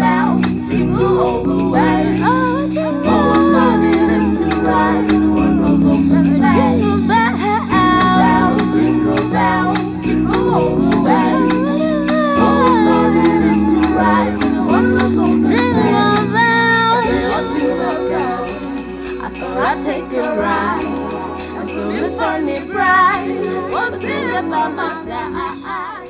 bells jingle all the way. Oh, fun it is to ride in a one-horse open sleigh. Jingle bells, jingle all the way. Oh, fun it is to ride in a one-horse open sleigh. But they ought to look out. I thought I'd take a ride. And so Miss Funny Bride was sitting by my side.